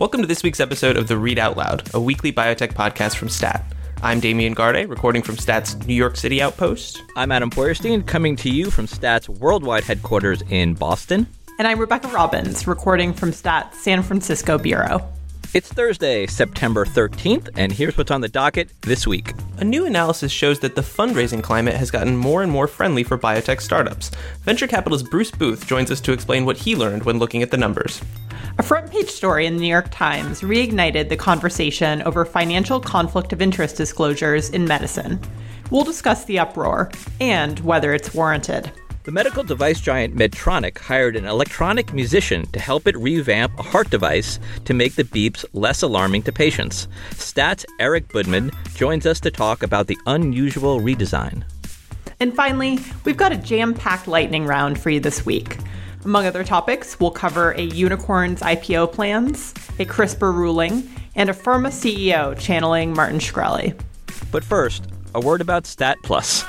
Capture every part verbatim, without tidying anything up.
Welcome to this week's episode of The Read Out Loud, a weekly biotech podcast from Stat. I'm Damian Garde, recording from Stat's New York City outpost. I'm Adam Feuerstein, coming to you from Stat's worldwide headquarters in Boston. And I'm Rebecca Robbins, recording from Stat's San Francisco bureau. It's Thursday, September thirteenth, and here's what's on the docket this week. A new analysis shows that the fundraising climate has gotten more and more friendly for biotech startups. Venture capitalist Bruce Booth joins us to explain what he learned when looking at the numbers. A front-page story in the New York Times reignited the conversation over financial conflict of interest disclosures in medicine. We'll discuss the uproar and whether it's warranted. The medical device giant Medtronic hired an electronic musician to help it revamp a heart device to make the beeps less alarming to patients. Stat's Eric Budman joins us to talk about the unusual redesign. And finally, we've got a jam-packed lightning round for you this week. Among other topics, we'll cover a unicorn's I P O plans, a CRISPR ruling, and a Pharma C E O channeling Martin Shkreli. But first, a word about Stat Plus.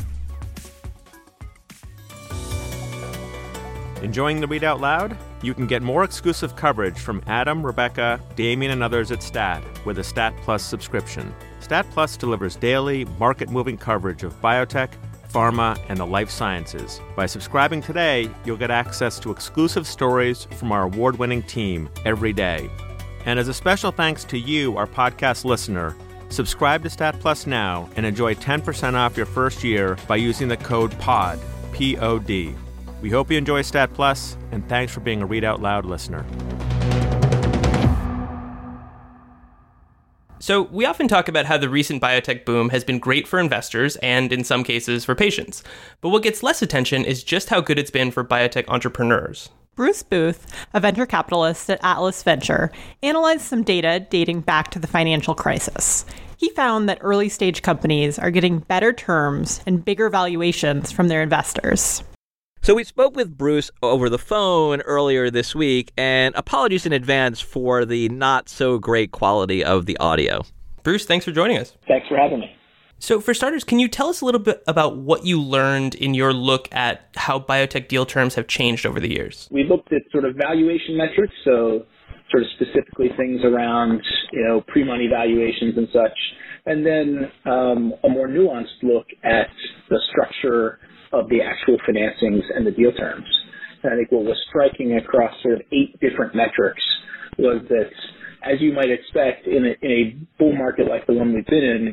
Enjoying the Read Out Loud? You can get more exclusive coverage from Adam, Rebecca, Damian, and others at Stat with a Stat Plus subscription. Stat Plus delivers daily, market-moving coverage of biotech, pharma, and the life sciences. By subscribing today, you'll get access to exclusive stories from our award-winning team every day. And as a special thanks to you, our podcast listener, subscribe to Stat Plus now and enjoy ten percent off your first year by using the code POD, P O D. We hope you enjoy Stat Plus, and thanks for being a Read Out Loud listener. So we often talk about how the recent biotech boom has been great for investors and, in some cases, for patients. But what gets less attention is just how good it's been for biotech entrepreneurs. Bruce Booth, a venture capitalist at Atlas Venture, analyzed some data dating back to the financial crisis. He found that early-stage companies are getting better terms and bigger valuations from their investors. So we spoke with Bruce over the phone earlier this week, and apologies in advance for the not-so-great quality of the audio. Bruce, thanks for joining us. Thanks for having me. So for starters, can you tell us a little bit about what you learned in your look at how biotech deal terms have changed over the years? We looked at sort of valuation metrics, so sort of specifically things around, you know, pre-money valuations and such, and then um, a more nuanced look at the structure of the actual financings and the deal terms. And I think what was striking across sort of eight different metrics was that, as you might expect in a, in a bull market like the one we've been in,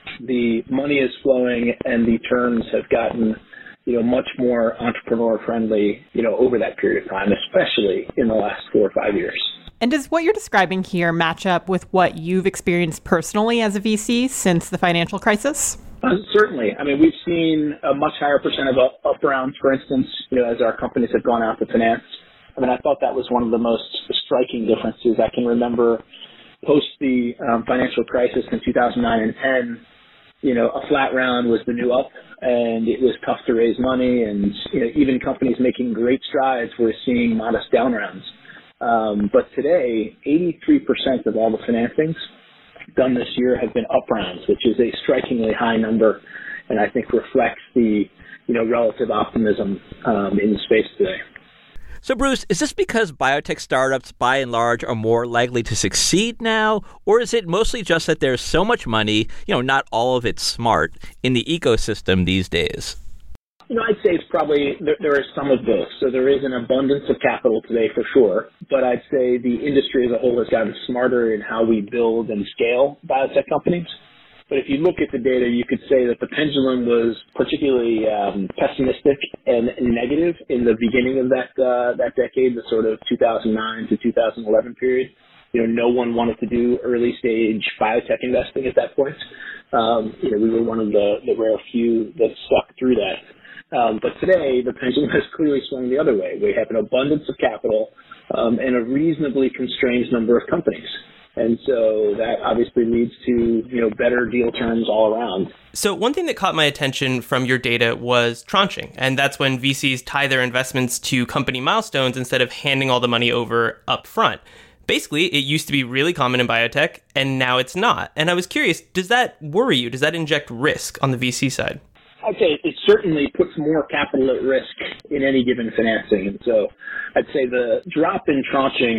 the money is flowing and the terms have gotten, you know, much more entrepreneur friendly, you know, over that period of time, especially in the last four or five years. And does what you're describing here match up with what you've experienced personally as a V C since the financial crisis? Uh, certainly. I mean, we've seen a much higher percent of up, up rounds, for instance, you know, as our companies have gone out to finance. I mean, I thought that was one of the most striking differences. I can remember post the um, financial crisis in two thousand nine and ten, you know, a flat round was the new up, and it was tough to raise money, and you know, even companies making great strides were seeing modest down rounds. Um, but today, eighty-three percent of all the financings done this year have been up rounds, which is a strikingly high number, and I think reflects the, you know, relative optimism um, in the space today. So, Bruce, is this because biotech startups, by and large, are more likely to succeed now, or is it mostly just that there's so much money, you know, not all of it smart, in the ecosystem these days? You know, I'd say it's probably, there, there is some of both. So there is an abundance of capital today for sure, but I'd say the industry as a whole has gotten smarter in how we build and scale biotech companies. But if you look at the data, you could say that the pendulum was particularly um, pessimistic and negative in the beginning of that uh, that decade, the sort of two thousand nine to two thousand eleven period. You know, no one wanted to do early stage biotech investing at that point. Um, you know, we were one of the, the rare few that stuck through that. Um, but today, the pendulum has clearly swung the other way. We have an abundance of capital um, and a reasonably constrained number of companies. And so that obviously leads to, you know, better deal terms all around. So one thing that caught my attention from your data was tranching. And that's when V Cs tie their investments to company milestones instead of handing all the money over up front. Basically, it used to be really common in biotech, and now it's not. And I was curious, does that worry you? Does that inject risk on the V C side? I'd say it certainly puts more capital at risk in any given financing. And so I'd say the drop in tranching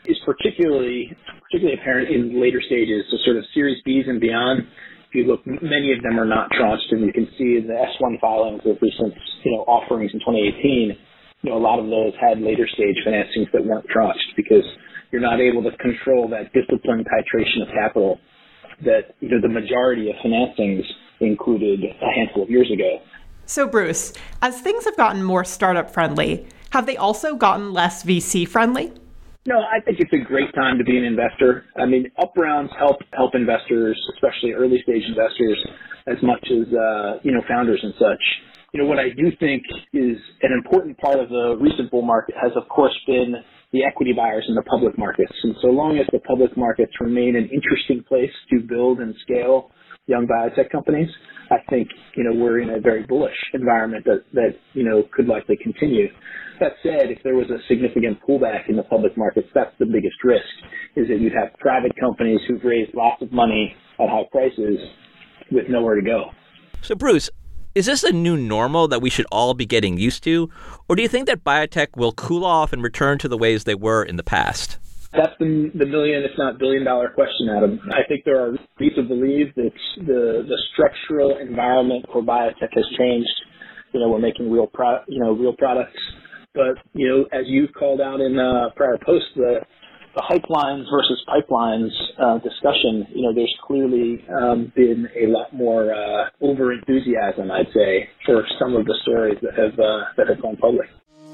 is particularly particularly apparent in later stages, so sort of Series B's and beyond. If you look, many of them are not tranched, and you can see in the S one filings of recent, you know, offerings in twenty eighteen, you know, a lot of those had later stage financings that weren't tranched because you're not able to control that disciplined titration of capital that, you know, the majority of financings included a handful of years ago. So, Bruce, as things have gotten more startup friendly, have they also gotten less V C friendly? No, I think it's a great time to be an investor. I mean, up rounds help help investors, especially early stage investors, as much as uh, you know, founders and such. You know, what I do think is an important part of the recent bull market has, of course, been the equity buyers in the public markets. And so long as the public markets remain an interesting place to build and scale young biotech companies, I think, you know, we're in a very bullish environment that, that, you know, could likely continue. That said, if there was a significant pullback in the public markets, that's the biggest risk, is that you'd have private companies who've raised lots of money at high prices with nowhere to go. So, Bruce, is this a new normal that we should all be getting used to? Or do you think that biotech will cool off and return to the ways they were in the past? That's the, the million, if not billion dollar question, Adam. I think there are reasons to believe that the, the structural environment for biotech has changed. You know, we're making real pro, you know, real products. But, you know, as you've called out in uh, prior posts, the, the pipelines versus pipelines uh, discussion, you know, there's clearly um, been a lot more uh, over-enthusiasm, I'd say, for some of the stories that have uh, that have gone public.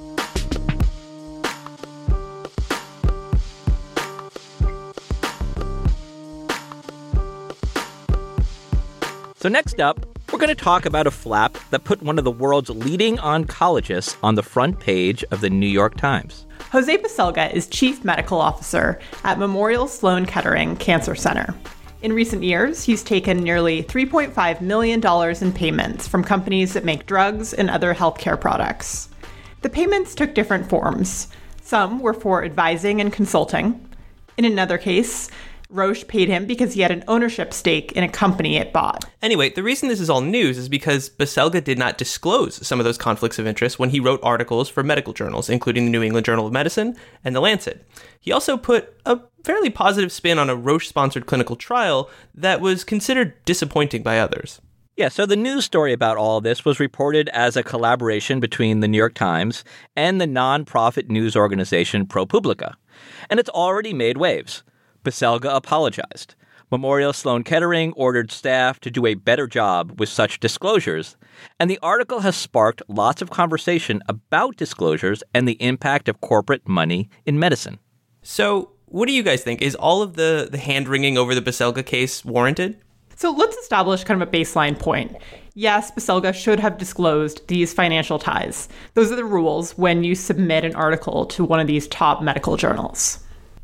So next up, we're going to talk about a flap that put one of the world's leading oncologists on the front page of the New York Times. Jose Baselga is Chief Medical Officer at Memorial Sloan Kettering Cancer Center. In recent years, he's taken nearly three point five million dollars in payments from companies that make drugs and other healthcare products. The payments took different forms. Some were for advising and consulting. In another case, Roche paid him because he had an ownership stake in a company it bought. Anyway, the reason this is all news is because Baselga did not disclose some of those conflicts of interest when he wrote articles for medical journals, including the New England Journal of Medicine and The Lancet. He also put a fairly positive spin on a Roche-sponsored clinical trial that was considered disappointing by others. Yeah, so the news story about all of this was reported as a collaboration between the New York Times and the nonprofit news organization ProPublica. And it's already made waves. Baselga apologized. Memorial Sloan Kettering ordered staff to do a better job with such disclosures, and the article has sparked lots of conversation about disclosures and the impact of corporate money in medicine. So, what do you guys think? Is all of the, the hand-wringing over the Baselga case warranted? So let's establish kind of a baseline point. Yes, Baselga should have disclosed these financial ties. Those are the rules when you submit an article to one of these top medical journals.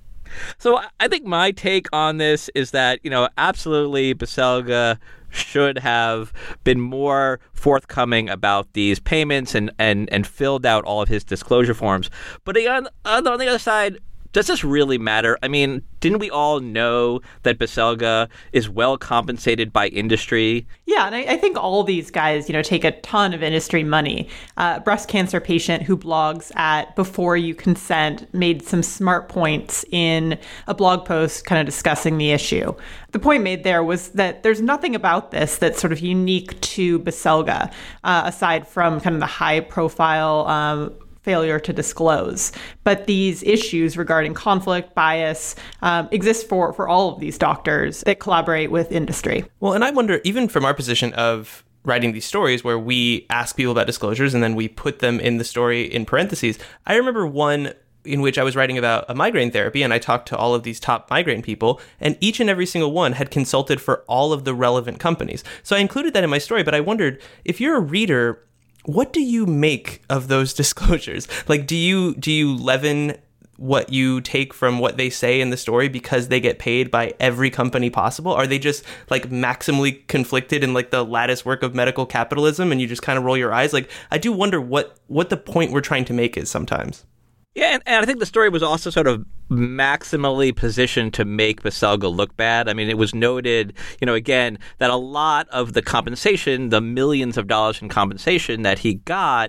So I think my take on this is that, you know, absolutely Baselga should have been more forthcoming about these payments and, and, and filled out all of his disclosure forms. But on, on the other side, does this really matter? I mean, didn't we all know that Baselga is well compensated by industry? Yeah, and I, I think all these guys, you know, take a ton of industry money. Uh, a breast cancer patient who blogs at Before You Consent made some smart points in a blog post kind of discussing the issue. The point made there was that there's nothing about this that's sort of unique to Baselga, uh, aside from kind of the high profile um failure to disclose. But these issues regarding conflict, bias, um, exist for, for all of these doctors that collaborate with industry. Well, and I wonder, even from our position of writing these stories where we ask people about disclosures and then we put them in the story in parentheses, I remember one in which I was writing about a migraine therapy, and I talked to all of these top migraine people, and each and every single one had consulted for all of the relevant companies. So I included that in my story, but I wondered, if you're a reader, what do you make of those disclosures? Like, do you do you leaven what you take from what they say in the story because they get paid by every company possible? Are they just like maximally conflicted in like the lattice work of medical capitalism and you just kind of roll your eyes? Like, I do wonder what what the point we're trying to make is sometimes. Yeah, and, and I think the story was also sort of maximally positioned to make Baselga look bad. I mean, it was noted, you know, again, that a lot of the compensation, the millions of dollars in compensation that he got,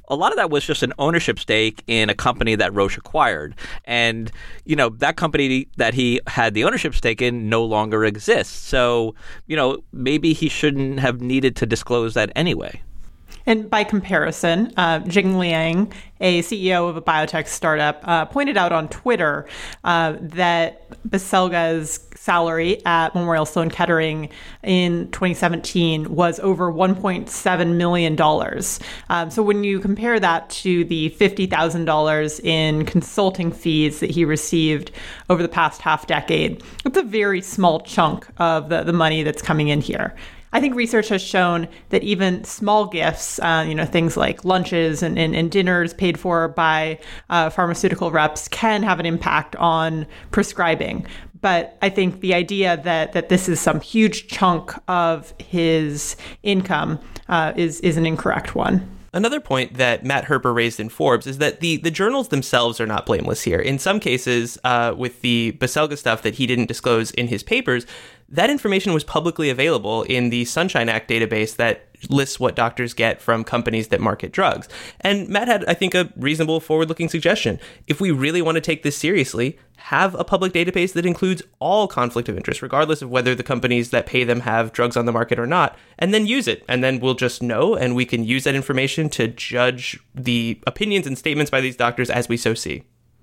a lot of that was just an ownership stake in a company that Roche acquired. And, you know, that company that he had the ownership stake in no longer exists. So, you know, maybe he shouldn't have needed to disclose that anyway. And by comparison, uh, Jing Liang, a C E O of a biotech startup, uh, pointed out on Twitter uh, that Baselga's salary at Memorial Sloan Kettering in twenty seventeen was over one point seven million dollars. Um, so when you compare that to the fifty thousand dollars in consulting fees that he received over the past half decade, it's a very small chunk of the, the money that's coming in here. I think research has shown that even small gifts, uh, you know, things like lunches and, and, and dinners paid for by uh, pharmaceutical reps can have an impact on prescribing. But I think the idea that that this is some huge chunk of his income uh, is is an incorrect one. Another point that Matt Herper raised in Forbes is that the, the journals themselves are not blameless here. In some cases, uh, with the Baselga stuff that he didn't disclose in his papers, that information was publicly available in the Sunshine Act database that lists what doctors get from companies that market drugs. And Matt had, I think, a reasonable forward-looking suggestion. If we really want to take this seriously, have a public database that includes all conflict of interest, regardless of whether the companies that pay them have drugs on the market or not, and then use it. And then we'll just know, and we can use that information to judge the opinions and statements by these doctors as we so see.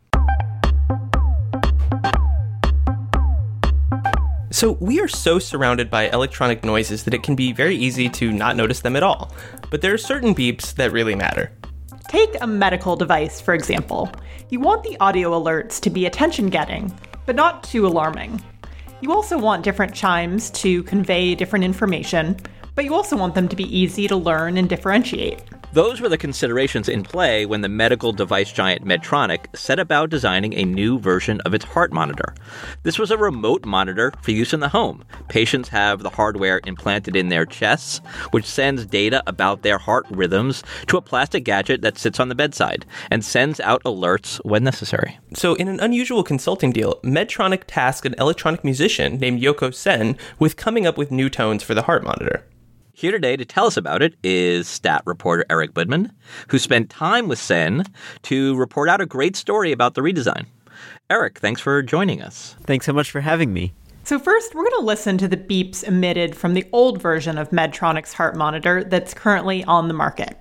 So we are so surrounded by electronic noises that it can be very easy to not notice them at all. But there are certain beeps that really matter. Take a medical device, for example. You want the audio alerts to be attention-getting, but not too alarming. You also want different chimes to convey different information, but you also want them to be easy to learn and differentiate. Those were the considerations in play when the medical device giant Medtronic set about designing a new version of its heart monitor. This was a remote monitor for use in the home. Patients have the hardware implanted in their chests, which sends data about their heart rhythms to a plastic gadget that sits on the bedside and sends out alerts when necessary. So in an unusual consulting deal, Medtronic tasked an electronic musician named Yoko Sen with coming up with new tones for the heart monitor. Here today to tell us about it is stat reporter Eric Budman, who spent time with Sen to report out a great story about the redesign. Eric, thanks for joining us. Thanks so much for having me. So first, we're going to listen to the beeps emitted from the old version of Medtronic's heart monitor that's currently on the market.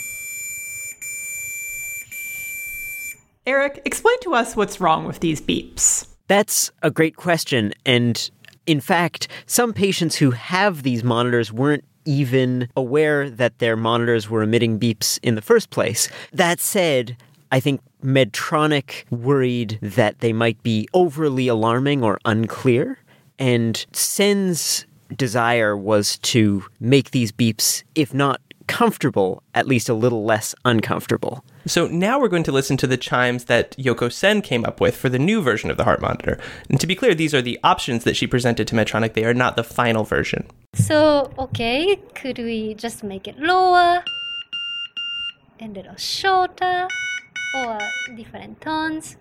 Eric, explain to us what's wrong with these beeps. That's a great question. And in fact, some patients who have these monitors weren't even aware that their monitors were emitting beeps in the first place. That said, I think Medtronic worried that they might be overly alarming or unclear, and Sen's desire was to make these beeps, if not comfortable, at least a little less uncomfortable. So now we're going to listen to the chimes that Yoko Sen came up with for the new version of the heart monitor. And to be clear, these are the options that she presented to Medtronic. They are not the final version. So, okay, could we just make it lower, a little shorter, or different tones?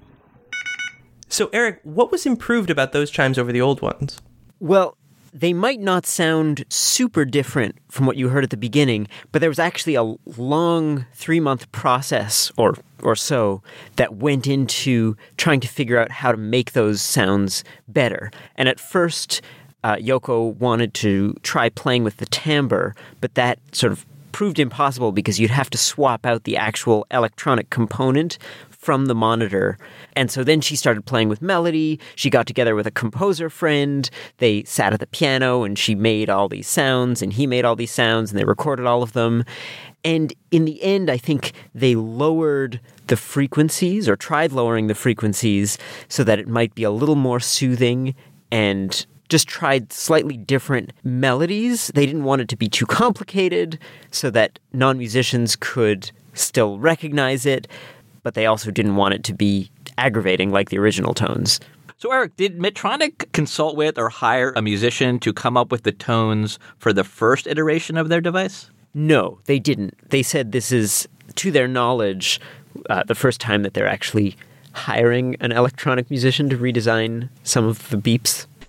So Eric, what was improved about those chimes over the old ones? Well, they might not sound super different from what you heard at the beginning, but there was actually a long three-month process or or so that went into trying to figure out how to make those sounds better. And at first, uh, Yoko wanted to try playing with the timbre, but that sort of proved impossible because you'd have to swap out the actual electronic component from the monitor. And so then she started playing with melody. She got together with a composer friend. They sat at the piano and she made all these sounds and he made all these sounds and they recorded all of them. And in the end, I think they lowered the frequencies or tried lowering the frequencies so that it might be a little more soothing and just tried slightly different melodies. They didn't want it to be too complicated so that non-musicians could still recognize it, but they also didn't want it to be aggravating like the original tones. So, Eric, did Medtronic consult with or hire a musician to come up with the tones for the first iteration of their device? No, they didn't. They said this is, to their knowledge, uh, the first time that they're actually hiring an electronic musician to redesign some of the beeps.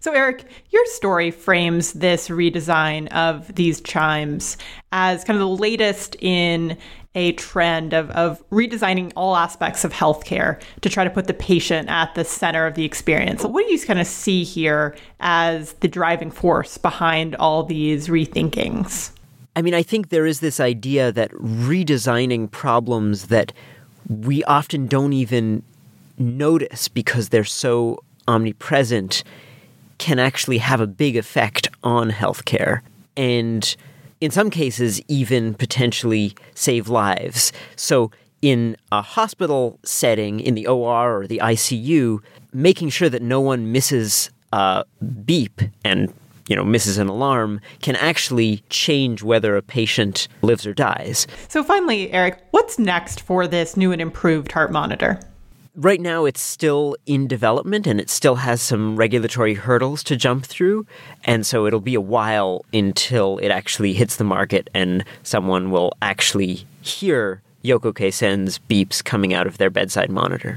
So, Eric, your story frames this redesign of these chimes as kind of the latest in a trend of, of redesigning all aspects of healthcare to try to put the patient at the center of the experience. What do you kind of see here as the driving force behind all these rethinkings? I mean, I think there is this idea that redesigning problems that we often don't even notice because they're so omnipresent can actually have a big effect on healthcare. And in some cases, even potentially save lives. So in a hospital setting, in the O R or the I C U, making sure that no one misses a beep and, you know, misses an alarm can actually change whether a patient lives or dies. So finally, Eric, what's next for this new and improved heart monitor? Right now, it's still in development, and it still has some regulatory hurdles to jump through, and so it'll be a while until it actually hits the market and someone will actually hear Yoko Keisen's beeps coming out of their bedside monitor.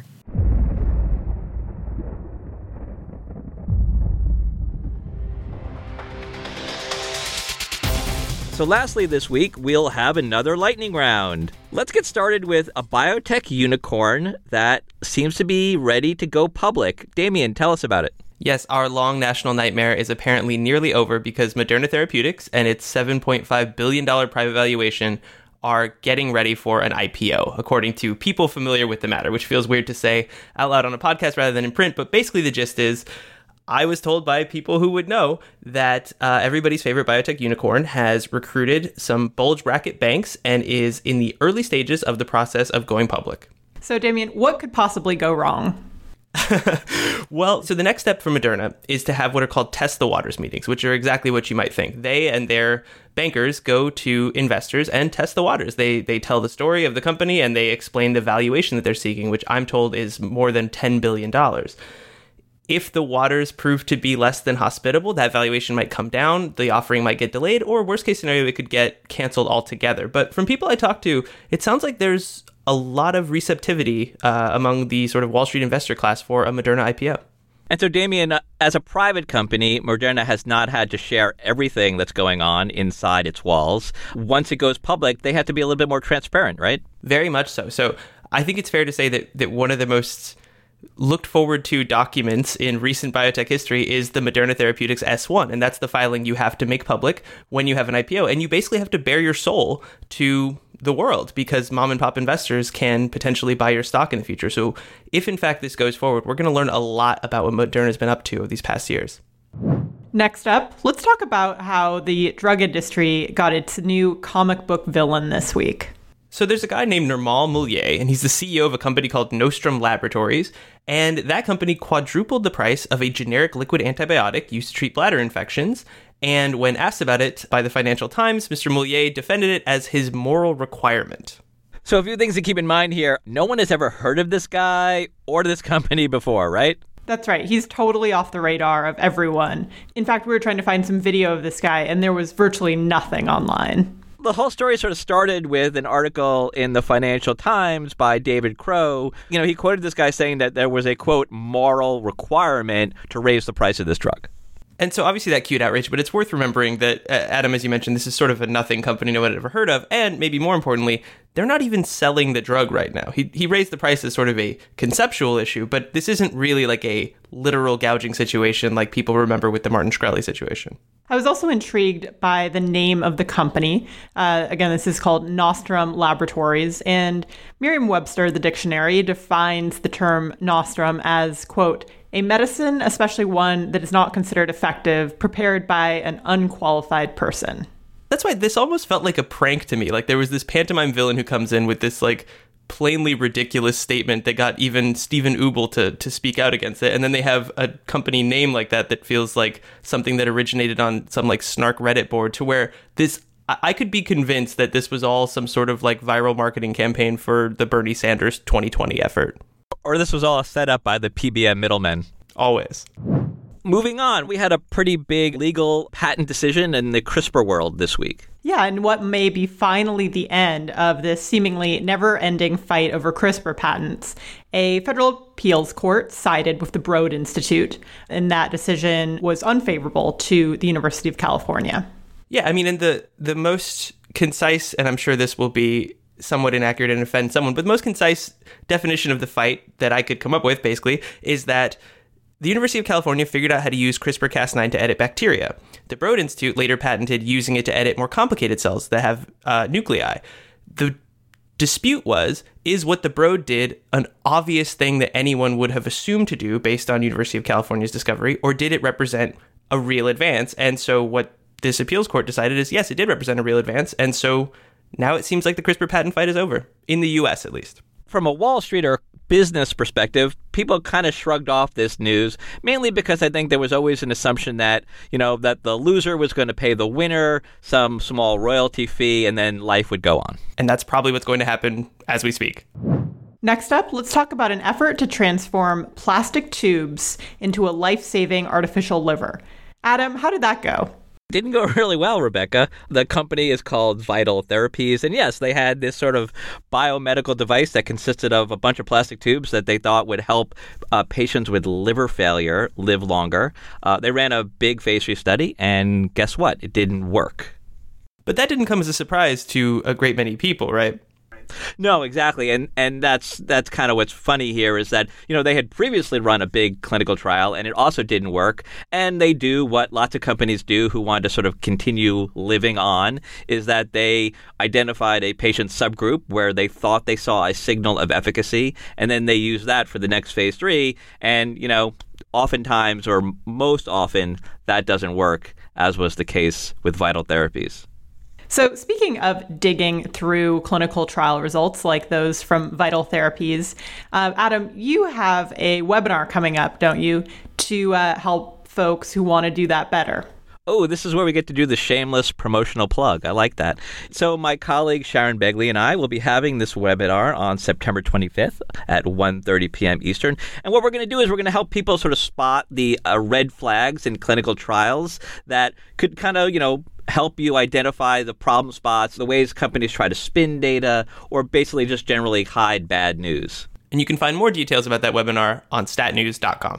So lastly this week, we'll have another lightning round. Let's get started with a biotech unicorn that seems to be ready to go public. Damien, tell us about it. Yes, our long national nightmare is apparently nearly over because Moderna Therapeutics and its seven point five billion dollars private valuation are getting ready for an I P O, according to people familiar with the matter, which feels weird to say out loud on a podcast rather than in print. But basically the gist is, I was told by people who would know that uh, everybody's favorite biotech unicorn has recruited some bulge bracket banks and is in the early stages of the process of going public. So, Damien, what could possibly go wrong? Well, so the next step for Moderna is to have what are called test the waters meetings, which are exactly what you might think. They and their bankers go to investors and test the waters. They they tell the story of the company and they explain the valuation that they're seeking, which I'm told is more than ten billion dollars. If the waters prove to be less than hospitable, that valuation might come down, the offering might get delayed, or worst case scenario, it could get canceled altogether. But from people I talked to, it sounds like there's a lot of receptivity uh, among the sort of Wall Street investor class for a Moderna I P O. And so, Damien, as a private company, Moderna has not had to share everything that's going on inside its walls. Once it goes public, they have to be a little bit more transparent, right? Very much so. So I think it's fair to say that, that one of the most looked forward to documents in recent biotech history is the Moderna Therapeutics S one. And that's the filing you have to make public when you have an I P O. And you basically have to bare your soul to the world because mom and pop investors can potentially buy your stock in the future. So if in fact this goes forward, we're going to learn a lot about what Moderna's been up to these past years. Next up, let's talk about how the drug industry got its new comic book villain this week. So there's a guy named Nirmal Mulye, and he's the C E O of a company called Nostrum Laboratories, and that company quadrupled the price of a generic liquid antibiotic used to treat bladder infections. And when asked about it by the Financial Times, Mister Mulye defended it as his moral requirement. So a few things to keep in mind here. No one has ever heard of this guy or this company before, right? That's right. He's totally off the radar of everyone. In fact, we were trying to find some video of this guy, and there was virtually nothing online. The whole story sort of started with an article in the Financial Times by David Crow. You know, he quoted this guy saying that there was a, quote, moral requirement to raise the price of this drug. And so obviously that cued outrage, but it's worth remembering that, uh, Adam, as you mentioned, this is sort of a nothing company no one had ever heard of. And maybe more importantly, they're not even selling the drug right now. He he raised the price as sort of a conceptual issue, but this isn't really like a literal gouging situation like people remember with the Martin Shkreli situation. I was also intrigued by the name of the company. Uh, again, this is called Nostrum Laboratories, and Merriam-Webster, the dictionary, defines the term nostrum as, quote, a medicine, especially one that is not considered effective, prepared by an unqualified person. That's why this almost felt like a prank to me. Like there was this pantomime villain who comes in with this like plainly ridiculous statement that got even Stephen Ubel to to speak out against it. And then they have a company name like that that feels like something that originated on some like snark Reddit board, to where this, I could be convinced that this was all some sort of like viral marketing campaign for the Bernie Sanders twenty twenty effort. Or this was all set up by the P B M middlemen. Always. Moving on, we had a pretty big legal patent decision in the CRISPR world this week. Yeah, and what may be finally the end of this seemingly never-ending fight over CRISPR patents. A federal appeals court sided with the Broad Institute, and that decision was unfavorable to the University of California. Yeah, I mean, in the, the most concise, and I'm sure this will be somewhat inaccurate and offend someone, but the most concise definition of the fight that I could come up with, basically, is that the University of California figured out how to use CRISPR Cas nine to edit bacteria. The Broad Institute later patented using it to edit more complicated cells that have uh, nuclei. The dispute was, is what the Broad did an obvious thing that anyone would have assumed to do based on University of California's discovery, or did it represent a real advance? And so what this appeals court decided is, yes, it did represent a real advance. And so now it seems like the CRISPR patent fight is over, in the U S at least. From a Wall Street or business perspective, people kind of shrugged off this news, mainly because I think there was always an assumption that, you know, that the loser was going to pay the winner some small royalty fee and then life would go on. And that's probably what's going to happen as we speak. Next up, let's talk about an effort to transform plastic tubes into a life-saving artificial liver. Adam, how did that go? Didn't go really well, Rebecca. The company is called Vital Therapies. And yes, they had this sort of biomedical device that consisted of a bunch of plastic tubes that they thought would help uh, patients with liver failure live longer. Uh, they ran a big phase three study, and guess what? It didn't work. But that didn't come as a surprise to a great many people, right? No, exactly. And and that's that's kind of what's funny here is that, you know, they had previously run a big clinical trial and it also didn't work. And they do what lots of companies do who want to sort of continue living on, is that they identified a patient subgroup where they thought they saw a signal of efficacy. And then they use that for the next phase three. And, you know, oftentimes or most often that doesn't work, as was the case with Vital Therapies. So speaking of digging through clinical trial results like those from Vital Therapies, uh, Adam, you have a webinar coming up, don't you, to uh, help folks who want to do that better? Oh, this is where we get to do the shameless promotional plug. I like that. So my colleague Sharon Begley and I will be having this webinar on September twenty-fifth at one thirty p.m. Eastern. And what we're going to do is we're going to help people sort of spot the uh, red flags in clinical trials that could kind of, you know, help you identify the problem spots, the ways companies try to spin data, or basically just generally hide bad news. And you can find more details about that webinar on stat news dot com.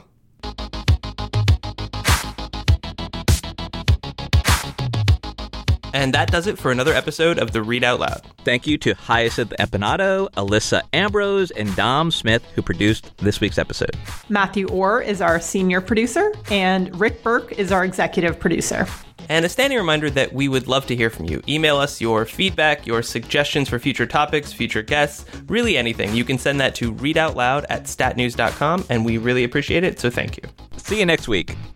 And that does it for another episode of the Read Out Loud. Thank you to Hyacinth Empanato, Alyssa Ambrose, and Dom Smith, who produced this week's episode. Matthew Orr is our senior producer, and Rick Burke is our executive producer. And a standing reminder that we would love to hear from you. Email us your feedback, your suggestions for future topics, future guests, really anything. You can send that to readoutloud at stat news dot com, and we really appreciate it, so thank you. See you next week.